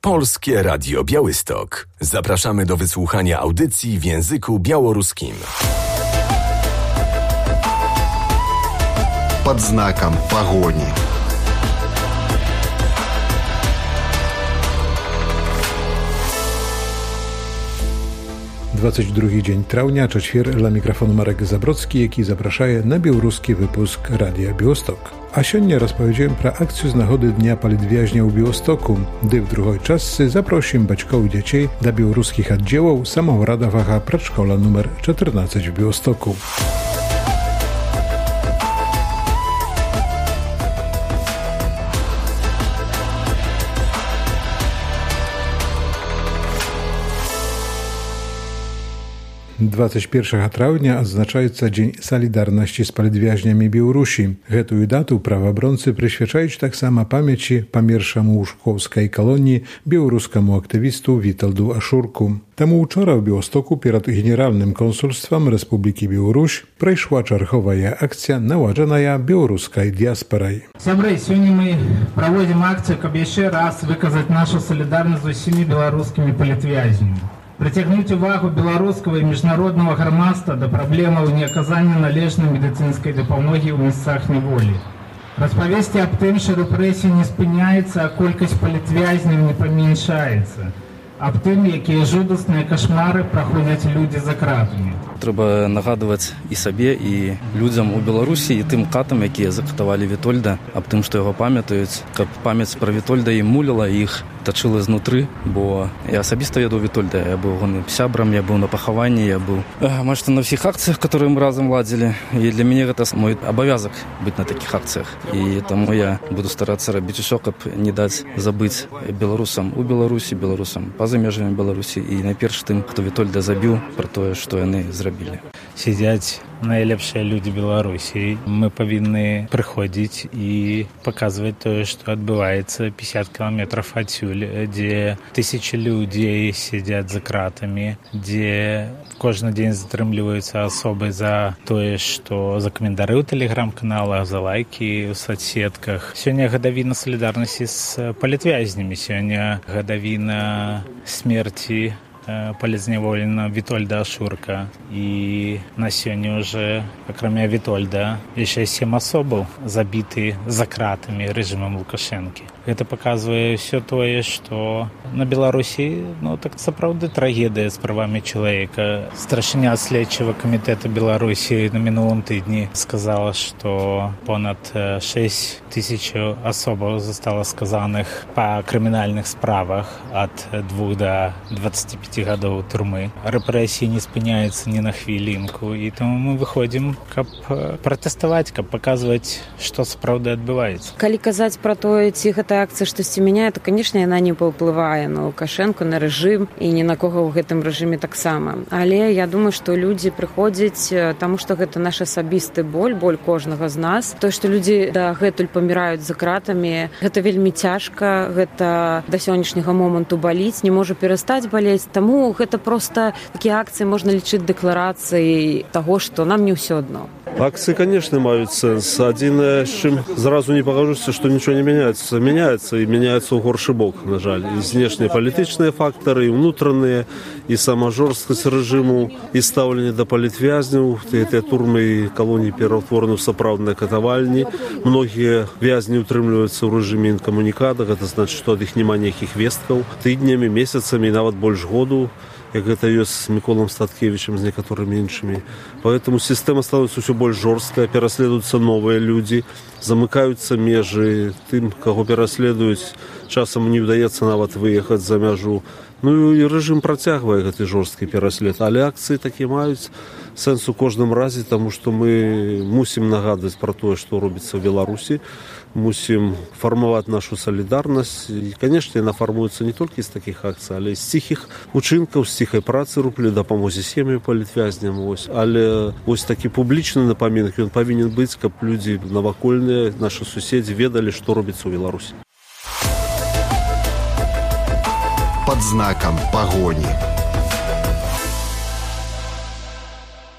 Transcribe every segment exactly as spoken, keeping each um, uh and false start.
Polskie Radio Białystok. Zapraszamy do wysłuchania audycji w języku białoruskim. Под знаком погони. двадцать другі дзень траўня, чацвер, ля мікрафону Марек Забродскі, які запрашае на беларускі выпуск Радыё Біłystok. А сёння распавядзем пра акцыю з нагоды Дня палітвязня ў Біłystoku, ды ў другой частцы запросім бацькоў і дзяцей да беларускіх аддзелаў самаўрадавага прадшкола нумар чатырнаццаць у Біłystoku. двадцать першага траўня адзначаецца Дзень салідарнасці з палітвязнямі Беларусі. Гэтую дату праваабронцы прысвячаюць таксама памяці памершаму ў шклоўскай калоніі беларускаму актывісту Віталду Ашурку. Таму учора ў Біłystoku перад генеральным консульствам Рэспублікі Беларусь прайшла чарговая акцыя, наладжаная беларускай дыяспарай. Сябры, сёння мы праводзім акцыю, каб яшчэ раз выказаць нашу салідарнасць з усімі беларускімі палітвязнямі. Прыцягнуць увагу беларускага і міжнароднага грамадства да праблемаў неаказання належнай медыцынскай дапамогі ў месцах няволі. Распавесці аб тым, што рэпрэсія не спыняецца, а колькасць палітвязняў не памяншаецца. Аб тым, якія жудасныя кашмары праходзяць людзі за кратамі. Трэба нагадваць і сабе, і людзям у Беларусі, і тым катам, якія закатавалі Вітольда, аб тым, што яго памятаюць, каб памяць пра Вітольда ім муліла, іх тачыла знутры, бо я асабіста ведаў Вітольда, я быў ягоным сябрам, я быў на пахаванні, я быў майстар на ўсіх акцыях, которые мы разам ладзілі, і для мяне гэта мой абавязак быць на такіх акцыях, і таму я буду старацца рабіць усё, каб не даць забыць беларусам у Беларусі, беларусам па-за межамі Беларусі, і найперш тым, хто Вітольда забіў, пра тое, што яны зрабілі. Сядзяць найлепшыя людзі Беларусі. Мы павінны прыходзіць і паказваць тое, што адбываецца пятьдесят кіламетраў адсюль, дзе тысячы людзей сядзяць за кратамі, дзе кожны дзень затрымліваюцца асобы за тое, што за каментары ў тэлеграм-каналах, за лайкі ў соцсетках. Сёння гадавіна салідарнасці з палітвязнямі, сёння гадавіна смерці палізняволена Вітольда Ашурка. І на сёння ўжо, акрамя Вітольда, яшчэ сем асобаў забіты за кратамі рэжымам Лукашэнкі. Гэта паказвае ўсё тое, што на Беларусі, ну, так сапраўды трагедыя з правамі чалавека. Старшыня следчага камітэта Беларусі на мінулым тыдні сказала, што понад шэсць тысяч асобаў застала сказаных па крымінальных справах ад двух да дваццаці пяці гадоў турмы. Рэпрэсіі не спыняюцца ні на хвілінку, і таму мы выходзім, каб пратэставаць, каб паказваць, што сапраўды адбываецца. Калі казаць пра тое, ці гэта акцыя штосьці мяняе, то, канешне, яна не паўплывае на Лукашэнку, на рэжым і ні на кого ў гэтым рэжыме таксама. Але я думаю, што людзі прыходзяць, таму што гэта наш асабісты боль, боль кожнага з нас. Тое, што людзі дагэтуль паміраюць за кратамі, гэта вельмі цяжка, гэта да сённяшняга моманту баліць, не можа перастаць балець. Таму гэта проста такія акцыі можна лічыць дэкларацыяй таго, што нам не ўсё адно. Акции, конечно, имеют сенс. Один, с чем сразу не покажуся, что ничего не меняется. Меняется и меняется в горший бок, на жаль. И внешние политичные факторы, и внутренние, и сама жорсткость режиму, и ставление до палітвязнів, эти турмы и колонии пераўтворены в сапраўдныя катавальні. Многие вязни утрымліваюцца в режиме инкоммуникатах, это значит, что от их няма никаких весткаў. Тыднями, месяцами, и нават больше году, як гэта ёсць з Міколам Статкевічем, з некаторымі іншымі. Поэтому система становится все больш жорсткая, пераследуюцца новыя людзі, замыкаюцца межы, тым, каго пераследуюць, часам не ўдаецца нават выехаць за мяжу. Ну і рэжым працягвае гэты жорсткі пераслед. Але акцыі такі маюць сэнс у кожным разе, таму што мы мусім нагадваць пра тое, што робіцца ў Беларусі, мусім фармаваць нашу салідарнасць. І, канешне, яна фармуецца не толькі з такіх акцый, але з ціхіх учынкаў, з ціхай працы рублі, дапамозе сем'ям палітвязням. Але вось такі публічны напамінак, ён павінен быць, каб людзі навакольныя, нашы суседзі ведалі, што робіцца ў Беларусі. Под знаком погони.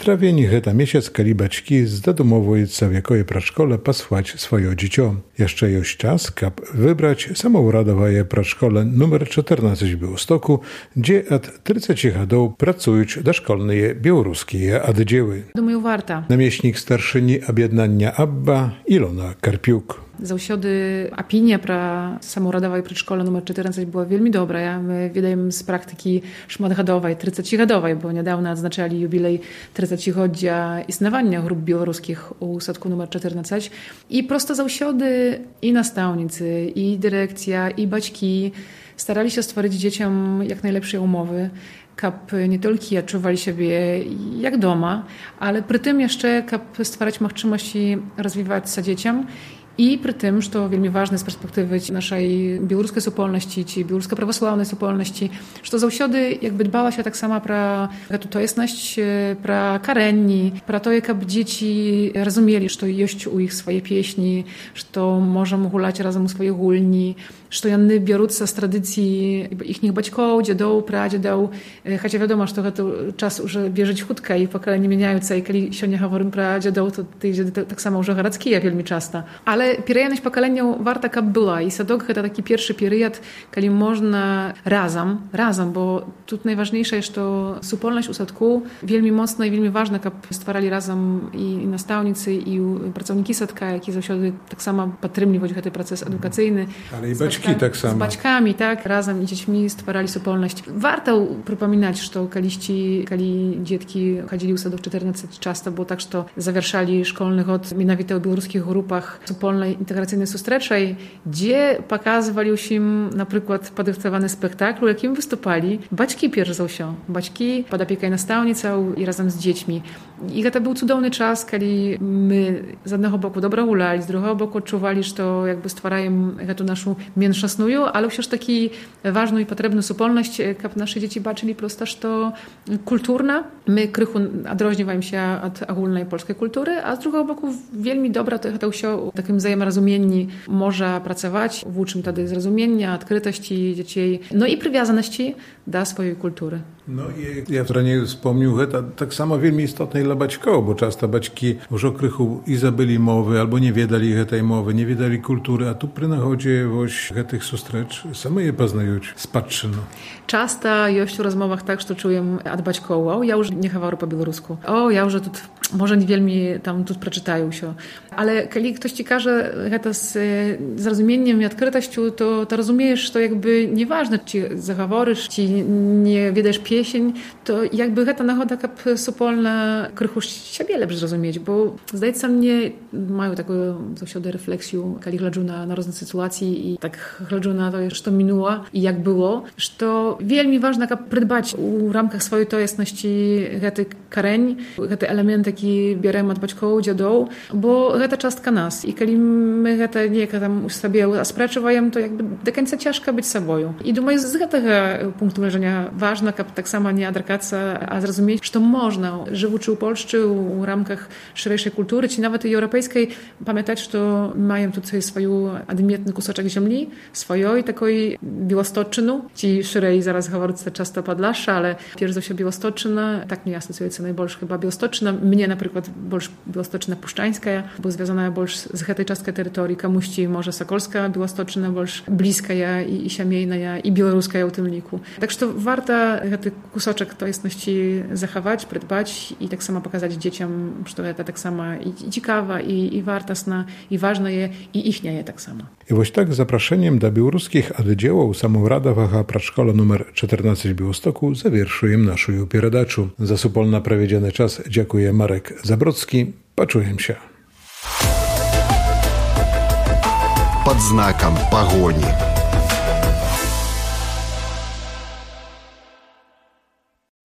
Trawień гэта месяц, калі бацькі здадумовваюцца, в якое прадшколе паслаць сваё дзіцё. Яшчэ ёсць час, каб выбраць самаўрадавае прадшколе нумар чатырнаццаць в Біўстоку, дзе ад трыццаці гадоў працуюць дашкольныя беларускія аддзелы. Думаю, варта. Намеснік старшыні аб'яднання Абба Ілона Карпюк. Заўсёды апінія пра самаўрадавае прадшколе нумар чатырнаццаць была вельмі добрая. Мы ведаем з практыкі шматгадовай, трыццацігадовай, бо нядаўна адзначалі юбілей трыццацігоддзя існавання груп беларускіх у садку нумар чатырнаццаць. І проста заўсёды і настаўніцы, і дырэкцыя, і бацькі стараліся стварыць дзецям як найлепшыя умовы, kab nie tylko odczuwali siebie jak doma, ale przy tym jeszcze kab stwarzać możliwości rozwijać się dzieciom i przy tym, że wielmi ważne z perspektywy naszej białoruskiej supolności, czy białoruskiej prawosławnej supolności, że zawsze jakby dbała się tak sama pra to jestność, pra karenni, pra to, jak dzieci rozumieli, że jest u ich swoje pieśni, że możemy hulać razem u swoich gulni, że jany biorące z tradycji ich niech baćkoł, dziadów, pradziadów, chociaż wiadomo, że to czas już bierze chudka i pokolenie zmieniające i kiedy się nie mówimy pradziadów, to ty tak samo już garadzkie wielmi często. Ale перыяднасць пакаленняў варта, каб была. І садок гэта такі першы перыяд, калі можна разам, разам, бо тут найважнейшае, што супольнасць у садку вельмі моцна і вельмі важна, каб стваралі разам і настаўніцы, і працаўнікі садка, які заўсёды таксама падтрымліваюць гэты працэс адукацыйны. Але і бацькі таксама. З бацькамі, так, разам і дзецьмі стваралі супольнасць. Варта прыпамінаць, што калісьці, калі дзеткі хадзілі ў садок чатырнаццаць, часта было так, што завяршалі школьны год менавіта ў беларускіх групах супольнасць integracyjnej сустрэчай, gdzie pokazywali im na przykład podyktowane spektakl, jakim wystupali baćki pierwsze za wszystko. Baćki pod opieką nastawnicą i razem z dziećmi. I to był cudowny czas, kiedy my z jednego boku dobro gulali, z drugiego boku odczuwali, że to jakby stwarają tę naszą mięszość, ale przecież taki ważną i potrzebną supolność, jak nasze dzieci baczyli prosto, że to kulturna. My krychu odróżniamy się od ogólnej polskiej kultury, a z drugiego boku wielmi dobra to to się takim wzajemrozumienni może pracować, włóczym wtedy zrozumienia, odkrytości dzieci, no i przywiązaności do swojej kultury. No i ja wczoraj wspomniał, że to tak samo wielmi istotne dla baćków, bo często baćki już o krychu i zabyli mowy, albo nie wiedali tej mowy, nie wiedali kultury, a tu przy nachodzie właśnie tych sustrecz same je poznają z patrzynu. Często jest w rozmowach tak, że czuję od baćków, o, ja już nie mówię po białorusku, o, ja już tu może nie wielmi tam tu przeczytają się, ale kiedy ktoś ci każe to z zrozumieniem i odkrytością, to, to rozumiesz, to jakby nieważne, czy zachowasz, czy nie wiedesz pieśń, to jakby ta nachoda kap supolna krychu siebie lepsze zrozumieć, bo zdaje się mnie, mają taką zawsze refleksję, kiedy glądżą na, na różne sytuacje i tak glądżą na to, co minęło i jak było, że to wielmi ważne kap przydbać w ramkach swojej tojestności te kareń, te elementy, jakie bierzemy od baćków, dziadów, bo ta czastka nas i kiedy my to nie tam sobie sprzeczywają, to jakby do końca ciężko być sobą. I думаю, z tego punktu widzenia ważne, kap tak samo nie adrakacja, a zrozumieć, że można, żywuczy u Polsce, w ramkach szerszej kultury, czy nawet i europejskiej, pamiętać, że mają tutaj swoją odmietny kusoczek ziemi, swojej takiej Białostoczynu, ci szerej zaraz говорится często Podlasza, ale pierwsze się Białostoczyna, tak mnie asocjuje najbardziej chyba Białostoczyna, mnie na przykład больше Białostoczyna Puszczańska, bo związana больше z tej czastej terytorii, komuści może Sokolska, Białostoczyna больше bliska i, i siamiejna, i białoruska w tym liku. Także to warto ten kusoczek tojestności zachować, przydbać i tak samo pokazać dzieciom, że to tak samo i ciekawa, i, i wartosna, i ważna je, i ich nie je tak samo. I właśnie tak z zaproszeniem do białoruskich oddziałów samouradowego przedszkola numer czternадцать w Białymstoku zawierszujemy naszą передачу. Za supolna prawiedziony czas dziękuję Marek Zabrocki. Poczujem się. Pod znakiem pogoni.